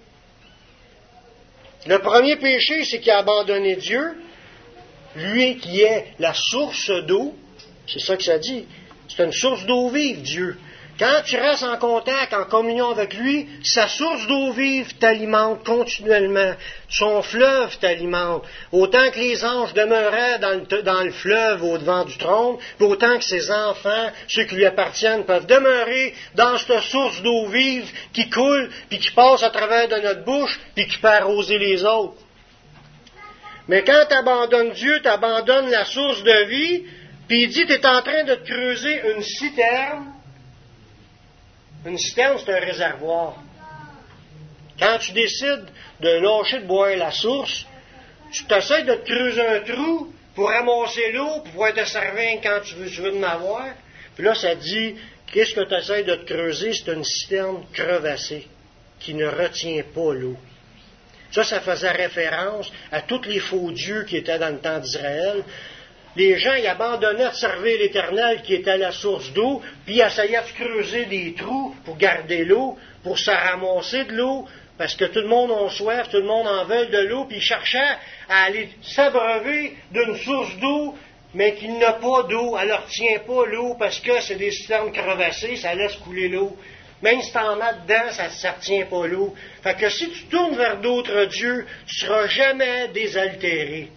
Le premier péché, c'est qu'il a abandonné Dieu, lui qui est la source d'eau, c'est ça que ça dit. C'est une source d'eau vive, Dieu. Quand tu restes en contact, en communion avec lui, sa source d'eau vive t'alimente continuellement. Son fleuve t'alimente. Autant que les anges demeuraient dans le, dans le fleuve au-devant du trône, autant que ses enfants, ceux qui lui appartiennent, peuvent demeurer dans cette source d'eau vive qui coule, puis qui passe à travers de notre bouche, puis qui peut arroser les autres. Mais quand tu abandonnes Dieu, tu abandonnes la source de vie, puis il dit, tu es en train de te creuser une citerne. Une citerne, c'est un réservoir. Quand tu décides de lâcher de boire la source, tu t'essaies de te creuser un trou pour ramasser l'eau, pour pouvoir te servir quand tu veux, tu veux en avoir. Puis là, ça dit, qu'est-ce que tu essaies de te creuser? C'est une citerne crevassée qui ne retient pas l'eau. Ça, ça faisait référence à tous les faux dieux qui étaient dans le temps d'Israël. Les gens, ils abandonnaient de servir l'Éternel qui était la source d'eau, puis ils essayaient de creuser des trous pour garder l'eau, pour se ramasser de l'eau, parce que tout le monde a soif, tout le monde en veut de l'eau, puis ils cherchaient à aller s'abreuver d'une source d'eau, mais qui n'a pas d'eau, elle ne retient pas l'eau, parce que c'est des citernes crevassées, ça laisse couler l'eau. Même si tu en mets dedans, ça ne retient pas l'eau. Fait que si tu tournes vers d'autres dieux, tu ne seras jamais désaltéré.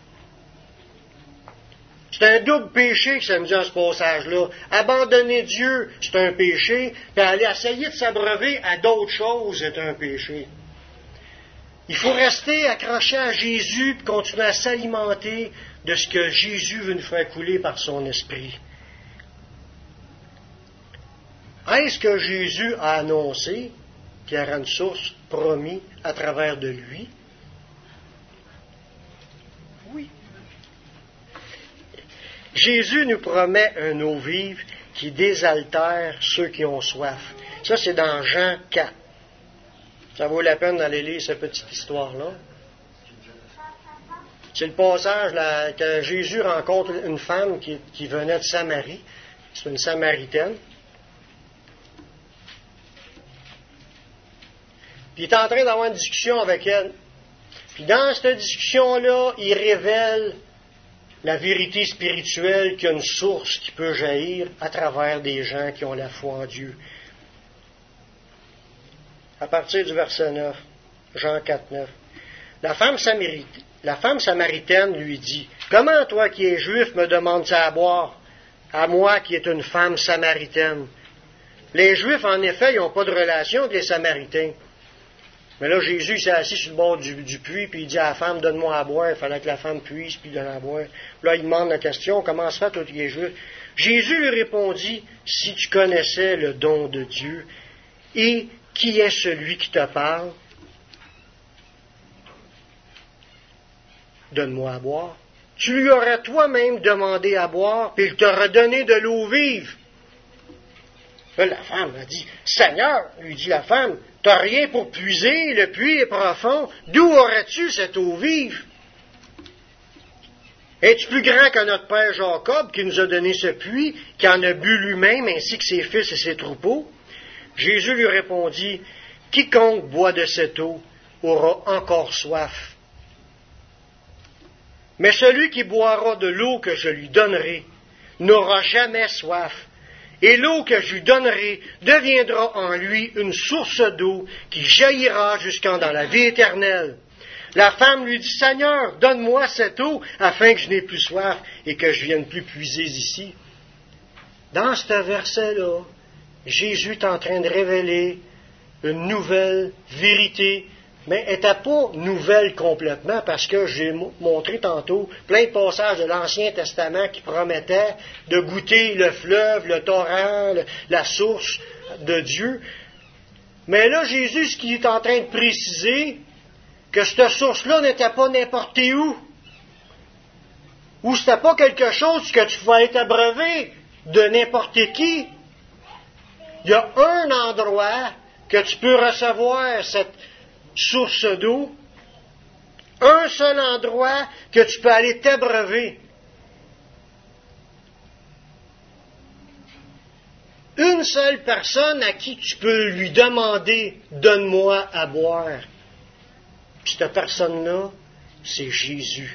C'est un double péché que ça me dit dans ce passage-là. Abandonner Dieu, c'est un péché, puis aller essayer de s'abreuver à d'autres choses, c'est un péché. Il faut rester accroché à Jésus et continuer à s'alimenter de ce que Jésus veut nous faire couler par son esprit. Est-ce que Jésus a annoncé qu'il y aura une source promis à travers de lui? Oui. Jésus nous promet un eau vive qui désaltère ceux qui ont soif. Ça, c'est dans Jean quatre. Ça vaut la peine d'aller lire cette petite histoire-là. C'est le passage là, que Jésus rencontre une femme qui, qui venait de Samarie. C'est une Samaritaine. Puis il est en train d'avoir une discussion avec elle. Puis dans cette discussion-là, il révèle la vérité spirituelle qu'il y a une source qui peut jaillir à travers des gens qui ont la foi en Dieu. À partir du verset neuf, Jean quatre, neuf. La femme, Samarit- la femme samaritaine lui dit, « Comment toi qui es juif me demandes-tu à boire, à moi qui est une femme samaritaine? » Les Juifs, en effet, ils n'ont pas de relation avec les Samaritains. Mais là, Jésus s'est assis sur le bord du, du puits, puis il dit à la femme, « Donne-moi à boire. » Il fallait que la femme puise, puis donne à boire. Là, il demande la question, « Comment se fait, toi qui es juif? » Jésus lui répondit, « Si tu connaissais le don de Dieu, et qui est celui qui te parle? Donne-moi à boire. Tu lui aurais toi-même demandé à boire, puis il t'aurait donné de l'eau vive. » Là, la femme a dit, « Seigneur, lui dit la femme, t'as rien pour puiser, le puits est profond. D'où aurais-tu cette eau vive? Es-tu plus grand que notre père Jacob, qui nous a donné ce puits, qui en a bu lui-même, ainsi que ses fils et ses troupeaux? » Jésus lui répondit, « Quiconque boit de cette eau aura encore soif. Mais celui qui boira de l'eau que je lui donnerai n'aura jamais soif. Et l'eau que je lui donnerai deviendra en lui une source d'eau qui jaillira jusqu'en dans la vie éternelle. » La femme lui dit, « Seigneur, donne-moi cette eau afin que je n'ai plus soif et que je vienne plus puiser ici. » Dans ce verset-là, Jésus est en train de révéler une nouvelle vérité, mais elle n'était pas nouvelle complètement, parce que j'ai montré tantôt plein de passages de l'Ancien Testament qui promettaient de goûter le fleuve, le torrent, le, la source de Dieu. Mais là, Jésus, ce qu'il est en train de préciser, que cette source-là n'était pas n'importe où, ou c'était pas quelque chose que tu pouvais être abreuvé de n'importe qui. Il y a un endroit que tu peux recevoir cette source d'eau, un seul endroit que tu peux aller t'abreuver. Une seule personne à qui tu peux lui demander « Donne-moi à boire ». Puis cette personne-là, c'est Jésus.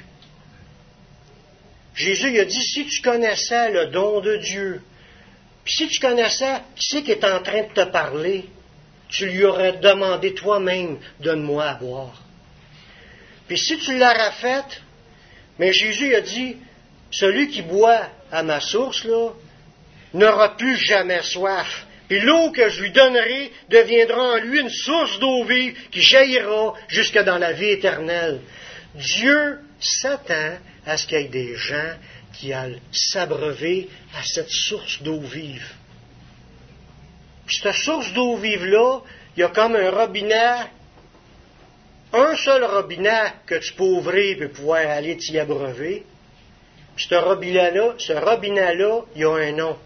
Jésus il a dit, si tu connaissais le don de Dieu, puis si tu connaissais qui c'est qui est en train de te parler, tu lui aurais demandé toi-même, donne-moi à boire. Puis si tu l'aurais fait, mais Jésus a dit, celui qui boit à ma source, là, n'aura plus jamais soif. Puis l'eau que je lui donnerai deviendra en lui une source d'eau vive qui jaillira jusque dans la vie éternelle. Dieu s'attend à ce qu'il y ait des gens qui aillent s'abreuver à cette source d'eau vive. Puis cette source d'eau vive-là, il y a comme un robinet, un seul robinet que tu peux ouvrir et pouvoir aller t'y abreuver. Puis ce robinet-là, ce robinet-là, il a un nom.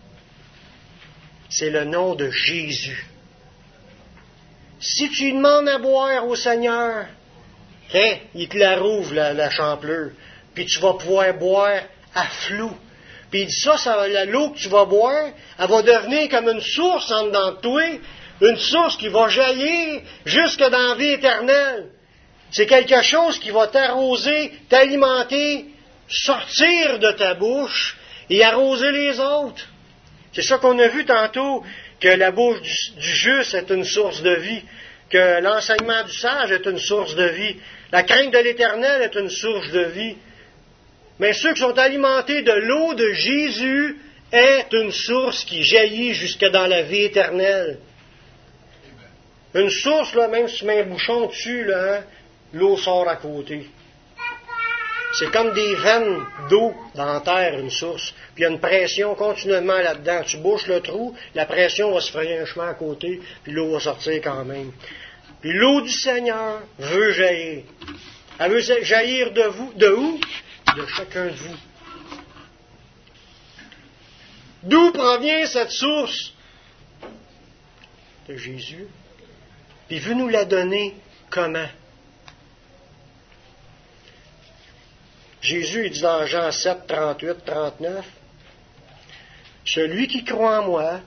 C'est le nom de Jésus. Si tu lui demandes à boire au Seigneur, hein, il te la rouvre, la, la champlure, puis tu vas pouvoir boire à flot. Puis il dit ça, ça va, l'eau que tu vas boire, elle va devenir comme une source en dedans de toi, une source qui va jaillir jusque dans la vie éternelle. C'est quelque chose qui va t'arroser, t'alimenter, sortir de ta bouche et arroser les autres. C'est ça qu'on a vu tantôt, que la bouche du, du juste est une source de vie, que l'enseignement du sage est une source de vie, la crainte de l'Éternel est une source de vie. Mais ceux qui sont alimentés de l'eau de Jésus est une source qui jaillit jusque dans la vie éternelle. Une source, là, même si tu mets un bouchon dessus, là, hein, l'eau sort à côté. C'est comme des veines d'eau dans la terre, une source. Puis il y a une pression continuellement là-dedans. Tu bouches le trou, la pression va se frayer un chemin à côté, puis l'eau va sortir quand même. Puis l'eau du Seigneur veut jaillir. Elle veut jaillir de vous. De où? De chacun de vous. D'où provient cette source? De Jésus. Puis il veut nous la donner comment? Jésus il dit dans Jean sept, trente-huit, trente-neuf, « Celui qui croit en moi,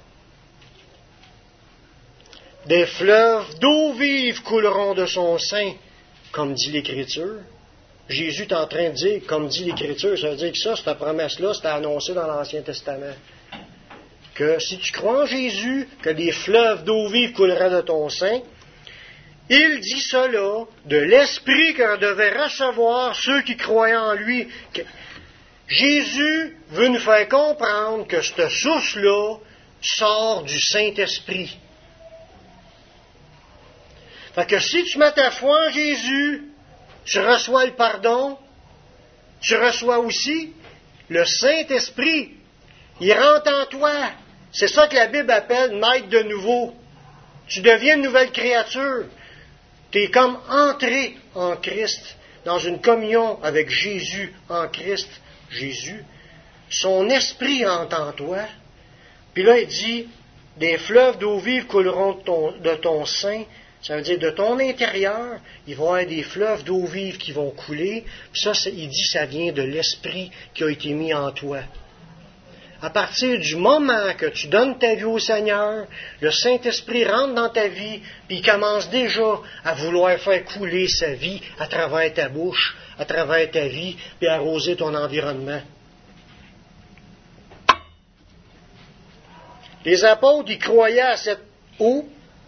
des fleuves d'eau vive couleront de son sein, comme dit l'Écriture. » Jésus est en train de dire, comme dit l'Écriture, ça veut dire que ça, cette promesse-là, c'était annoncé dans l'Ancien Testament. Que si tu crois en Jésus, que des fleuves d'eau vive couleraient de ton sein, il dit cela de l'esprit que devaient recevoir ceux qui croyaient en lui. Jésus veut nous faire comprendre que cette source-là sort du Saint-Esprit. Fait que si tu mets ta foi en Jésus, tu reçois le pardon, tu reçois aussi le Saint-Esprit. Il rentre en toi. C'est ça que la Bible appelle naître de nouveau. Tu deviens une nouvelle créature. Tu es comme entré en Christ, dans une communion avec Jésus en Christ. Jésus, son esprit rentre en toi. Puis là, il dit, des fleuves d'eau vive couleront de ton, de ton sein. Ça veut dire, de ton intérieur, il va y avoir des fleuves d'eau vive qui vont couler. Puis ça, il dit, ça vient de l'esprit qui a été mis en toi. À partir du moment que tu donnes ta vie au Seigneur, le Saint-Esprit rentre dans ta vie, puis il commence déjà à vouloir faire couler sa vie à travers ta bouche, à travers ta vie, puis arroser ton environnement. Les apôtres, ils croyaient à cette eau.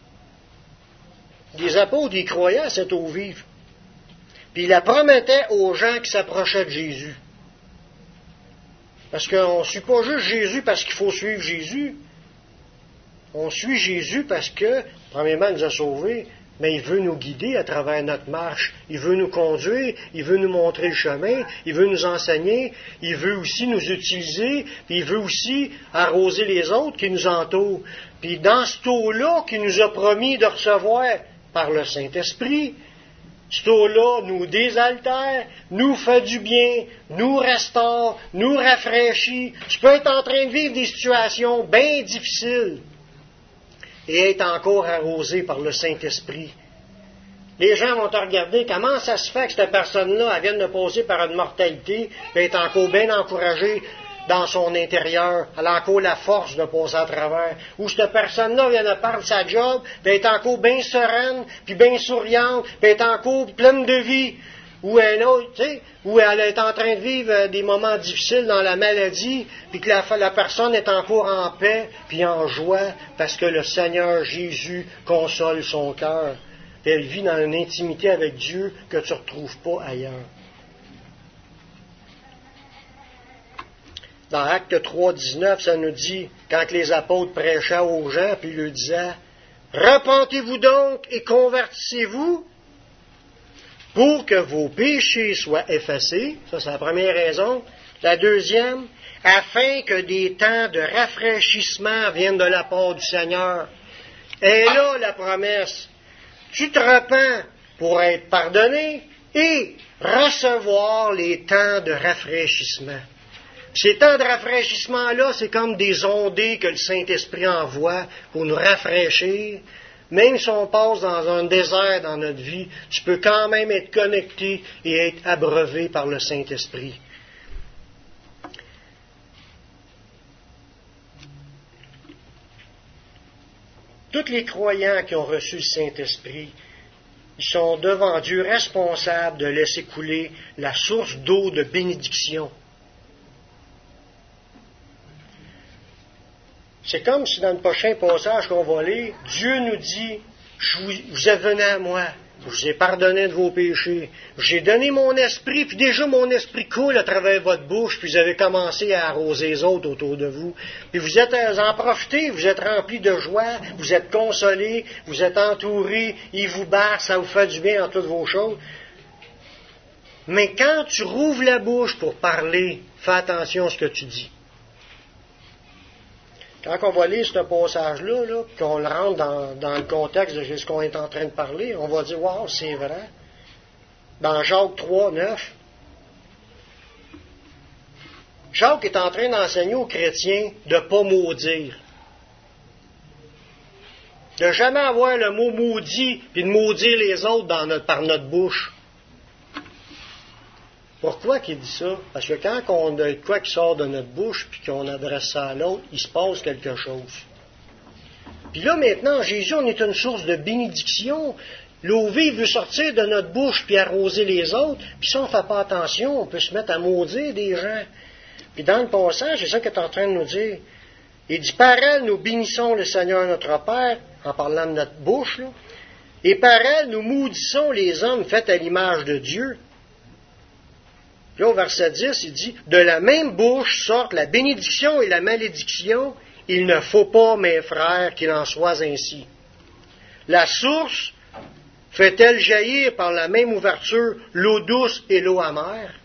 Les apôtres, ils croyaient à cette eau vive. Puis ils la promettaient aux gens qui s'approchaient de Jésus. Parce qu'on ne suit pas juste Jésus parce qu'il faut suivre Jésus. On suit Jésus parce que, premièrement, il nous a sauvés, mais il veut nous guider à travers notre marche. Il veut nous conduire, il veut nous montrer le chemin, il veut nous enseigner, il veut aussi nous utiliser, puis il veut aussi arroser les autres qui nous entourent. Puis dans cette eau-là qu'il nous a promis de recevoir par le Saint-Esprit, cette eau-là nous désaltère, nous fait du bien, nous restaure, nous rafraîchit. Tu peux être en train de vivre des situations bien difficiles et être encore arrosé par le Saint-Esprit. Les gens vont te regarder, comment ça se fait que cette personne-là, elle vient de passer par une mortalité, et est encore bien encouragée dans son intérieur, elle a encore la force de passer à travers. Ou cette personne-là vient de perdre sa job, puis est encore bien sereine, puis bien souriante, puis est encore pleine de vie. Ou un autre, tu sais, où elle est en train de vivre des moments difficiles dans la maladie, puis que la, la personne est encore en paix, puis en joie, parce que le Seigneur Jésus console son cœur. Et elle vit dans une intimité avec Dieu que tu ne retrouves pas ailleurs. Dans Actes trois, dix-neuf, ça nous dit, quand les apôtres prêchaient aux gens, puis ils leur disaient, « Repentez-vous donc et convertissez-vous pour que vos péchés soient effacés. » Ça, c'est la première raison. La deuxième, « Afin que des temps de rafraîchissement viennent de la part du Seigneur. » Et là, la promesse, tu te repens pour être pardonné et recevoir les temps de rafraîchissement. Ces temps de rafraîchissement-là, c'est comme des ondées que le Saint-Esprit envoie pour nous rafraîchir. Même si on passe dans un désert dans notre vie, tu peux quand même être connecté et être abreuvé par le Saint-Esprit. Tous les croyants qui ont reçu le Saint-Esprit, ils sont devant Dieu responsables de laisser couler la source d'eau de bénédiction. C'est comme si dans le prochain passage qu'on va lire, Dieu nous dit, je vous, vous êtes venus à moi, je vous ai pardonné de vos péchés, j'ai donné mon esprit, puis déjà mon esprit coule à travers votre bouche, puis vous avez commencé à arroser les autres autour de vous. Puis vous êtes vous en profitez, vous êtes remplis de joie, vous êtes consolés, vous êtes entourés, il vous barre, ça vous fait du bien dans toutes vos choses. Mais quand tu rouvres la bouche pour parler, fais attention à ce que tu dis. Quand on va lire ce passage-là, là, qu'on le rentre dans, dans le contexte de ce qu'on est en train de parler, on va dire, wow, c'est vrai. Dans Jacques trois, neuf, Jacques est en train d'enseigner aux chrétiens de ne pas maudire. De jamais avoir le mot maudit puis de maudire les autres dans notre, par notre bouche. Pourquoi qu'il dit ça? Parce que quand on a quoi qui sort de notre bouche puis qu'on adresse ça à l'autre, il se passe quelque chose. Puis là, maintenant, Jésus, on est une source de bénédiction. L'eau vive veut sortir de notre bouche puis arroser les autres. Puis si on ne fait pas attention, on peut se mettre à maudire des gens. Puis dans le passage, c'est ça qu'il est en train de nous dire. Il dit, par elle, nous bénissons le Seigneur notre Père, en parlant de notre bouche, là. Et par elle, nous maudissons les hommes faits à l'image de Dieu. Puis au verset dix, il dit, de la même bouche sortent la bénédiction et la malédiction. Il ne faut pas, mes frères, qu'il en soit ainsi. La source fait-elle jaillir par la même ouverture l'eau douce et l'eau amère?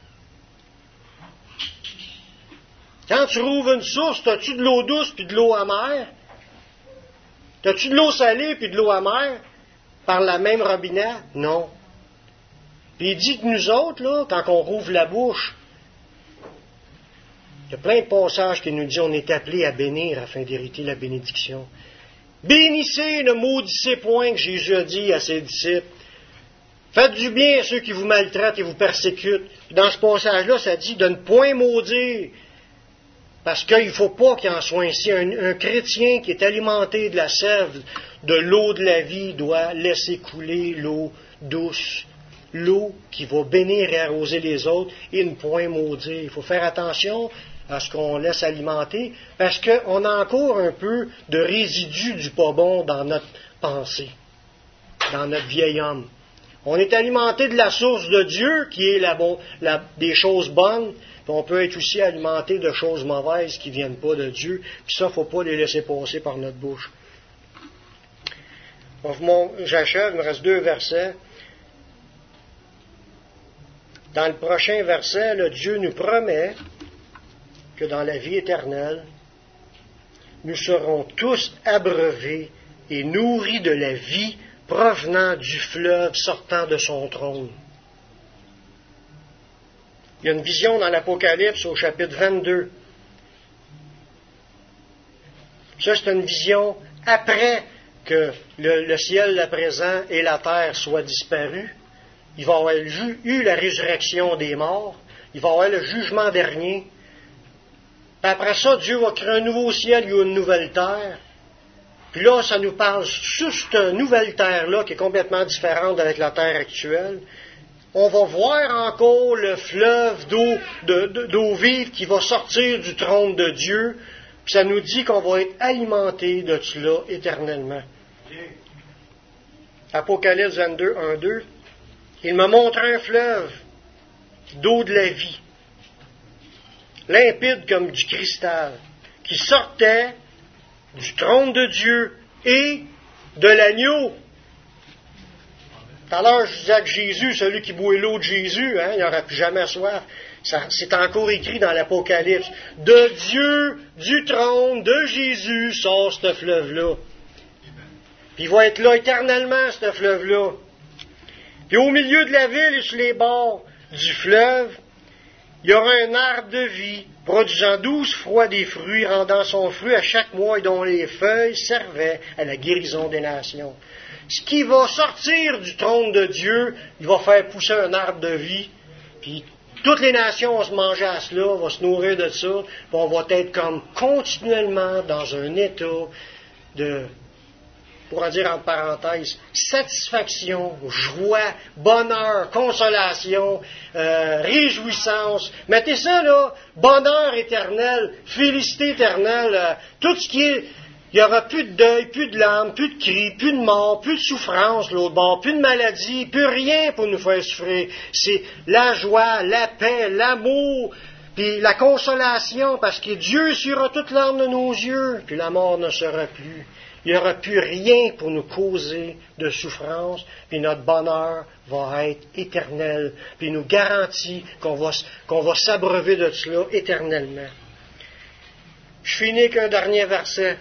Quand tu rouvres une source, as-tu de l'eau douce puis de l'eau amère? As-tu de l'eau salée puis de l'eau amère par la même robinet? Non. Puis il dit que nous autres, là, quand on rouvre la bouche, il y a plein de passages qui nous disent qu'on est appelé à bénir afin d'hériter la bénédiction. Bénissez, ne maudissez point, que Jésus a dit à ses disciples. Faites du bien à ceux qui vous maltraitent et vous persécutent. Dans ce passage-là, ça dit de ne point maudire. Parce qu'il ne faut pas qu'il en soit ainsi. Un, un chrétien qui est alimenté de la sève, de l'eau de la vie, doit laisser couler l'eau douce, l'eau qui va bénir et arroser les autres, et ne point maudire. Il faut faire attention à ce qu'on laisse alimenter, parce qu'on a encore un peu de résidus du pas bon dans notre pensée, dans notre vieil homme. On est alimenté de la source de Dieu, qui est la bon, la, des choses bonnes, puis on peut être aussi alimenté de choses mauvaises qui ne viennent pas de Dieu, puis ça, il ne faut pas les laisser passer par notre bouche. J'achève, il me reste deux versets. Dans le prochain verset, là, Dieu nous promet que dans la vie éternelle, nous serons tous abreuvés et nourris de la vie provenant du fleuve sortant de son trône. Il y a une vision dans l'Apocalypse au chapitre vingt-deux. Ça, c'est une vision après que le, le ciel, le présent et la terre soient disparus. Il va y avoir eu la résurrection des morts. Il va y avoir le jugement dernier. Puis après ça, Dieu va créer un nouveau ciel et une nouvelle terre. Puis là, ça nous parle sur cette nouvelle terre-là, qui est complètement différente avec la terre actuelle. On va voir encore le fleuve d'eau, de, de, d'eau vive qui va sortir du trône de Dieu. Puis ça nous dit qu'on va être alimenté de cela éternellement. Apocalypse vingt-deux, un, deux. Il me montre un fleuve d'eau de la vie, limpide comme du cristal, qui sortait du trône de Dieu et de l'agneau. Tout à l'heure, je disais que Jésus, celui qui boit l'eau de Jésus, hein, il n'aura plus jamais soif. Ça, c'est encore écrit dans l'Apocalypse. De Dieu, du trône de Jésus, sort ce fleuve-là. Puis il va être là éternellement, ce fleuve-là. Puis au milieu de la ville et sur les bords du fleuve, il y aura un arbre de vie, produisant douze fois des fruits, rendant son fruit à chaque mois et dont les feuilles servaient à la guérison des nations. Ce qui va sortir du trône de Dieu, il va faire pousser un arbre de vie, puis toutes les nations vont se manger à cela, vont se nourrir de ça, puis on va être comme continuellement dans un état de, pour en dire en parenthèse, satisfaction, joie, bonheur, consolation, euh, réjouissance. Mettez ça là, bonheur éternel, félicité éternelle, euh, tout ce qui est... Il n'y aura plus de deuil, plus de larmes, plus de cris, plus de mort, plus de souffrance, l'autre bord, plus de maladie, plus rien pour nous faire souffrir. C'est la joie, la paix, l'amour, puis la consolation, parce que Dieu essuiera toute larme de nos yeux, puis la mort ne sera plus. Il n'y aura plus rien pour nous causer de souffrance, puis notre bonheur va être éternel, puis il nous garantit qu'on va, qu'on va s'abreuver de cela éternellement. Je finis avec un dernier verset.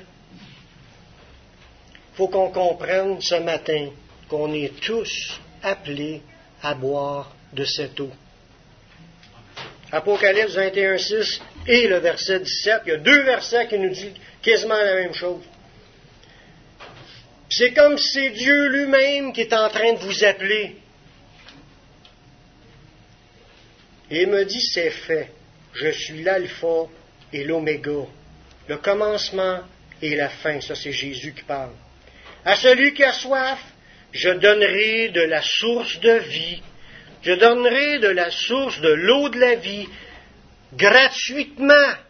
Il faut qu'on comprenne ce matin qu'on est tous appelés à boire de cette eau. Apocalypse vingt et un, six et le verset dix-sept, il y a deux versets qui nous disent quasiment la même chose. C'est comme si c'est Dieu lui-même qui est en train de vous appeler. Et il me dit, c'est fait. Je suis l'alpha et l'oméga, le commencement et la fin. Ça, c'est Jésus qui parle. À celui qui a soif, je donnerai de la source de vie. Je donnerai de la source de l'eau de la vie gratuitement.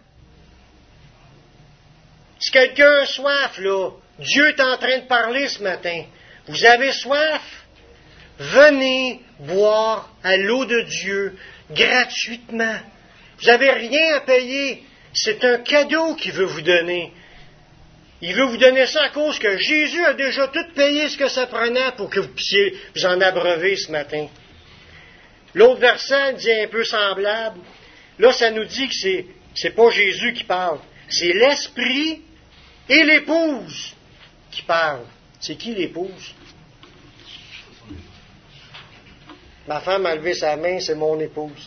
Si quelqu'un a soif, là, Dieu est en train de parler ce matin. Vous avez soif? Venez boire à l'eau de Dieu gratuitement. Vous n'avez rien à payer. C'est un cadeau qu'il veut vous donner. Il veut vous donner ça à cause que Jésus a déjà tout payé ce que ça prenait pour que vous puissiez vous en abreuver ce matin. L'autre verset dit un peu semblable. Là, ça nous dit que c'est, c'est pas Jésus qui parle. C'est l'Esprit et l'épouse qui parlent. C'est qui l'épouse? Ma femme a levé sa main, c'est mon épouse.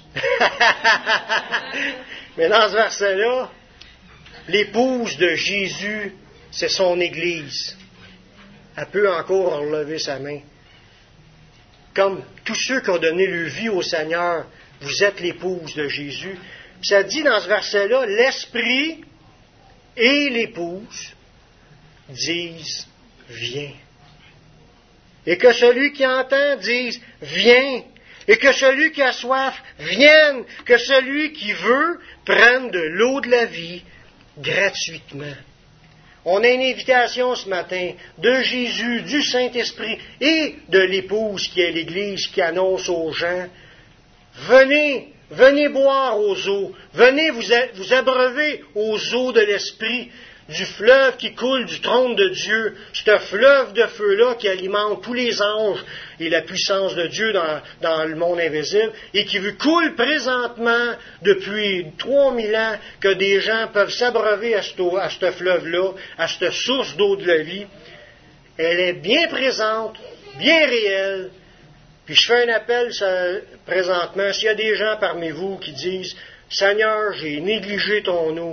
Mais dans ce verset-là, l'épouse de Jésus, c'est son Église. Elle peut encore relever sa main. Comme tous ceux qui ont donné leur vie au Seigneur, vous êtes l'épouse de Jésus. Puis ça dit dans ce verset-là, l'Esprit et l'épouse disent « Viens ». Et que celui qui entend dise « Viens ». Et que celui qui a soif vienne. Que celui qui veut prenne de l'eau de la vie gratuitement. On a une invitation ce matin de Jésus, du Saint-Esprit et de l'épouse qui est l'Église qui annonce aux gens « Venez, venez boire aux eaux, venez vous, a, vous abreuver aux eaux de l'Esprit, du fleuve qui coule du trône de Dieu, ce fleuve de feu-là qui alimente tous les anges et la puissance de Dieu dans, dans le monde invisible, et qui coule présentement depuis trois mille ans, que des gens peuvent s'abreuver à ce, à ce fleuve-là, à cette source d'eau de la vie. Elle est bien présente, bien réelle. Puis je fais un appel ça, présentement, s'il y a des gens parmi vous qui disent « Seigneur, j'ai négligé ton eau »,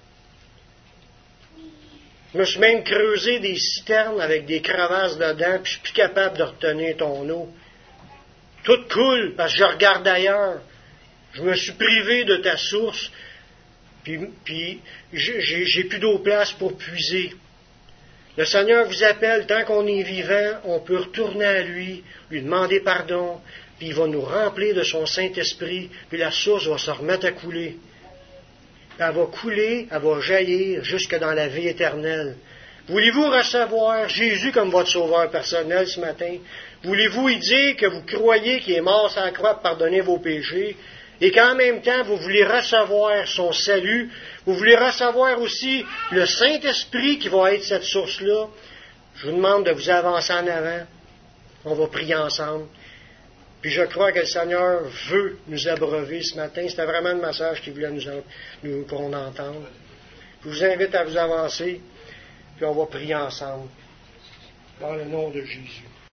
je me suis même creusé des citernes avec des crevasses dedans, puis je suis plus capable de retenir ton eau. Tout coule, parce que je regarde ailleurs. Je me suis privé de ta source, puis, puis j'ai, j'ai plus d'eau place pour puiser. Le Seigneur vous appelle, tant qu'on est vivant, on peut retourner à lui, lui demander pardon, puis il va nous remplir de son Saint-Esprit, puis la source va se remettre à couler. Elle va couler, elle va jaillir jusque dans la vie éternelle. Voulez-vous recevoir Jésus comme votre sauveur personnel ce matin? Voulez-vous y dire que vous croyez qu'il est mort sur la croix pour pardonner vos péchés et qu'en même temps vous voulez recevoir son salut? Vous voulez recevoir aussi le Saint-Esprit qui va être cette source-là? Je vous demande de vous avancer en avant. On va prier ensemble. Puis je crois que le Seigneur veut nous abreuver ce matin. C'était vraiment le message qu'il voulait nous, nous, qu'on entende. Je vous invite à vous avancer, puis on va prier ensemble. Dans le nom de Jésus.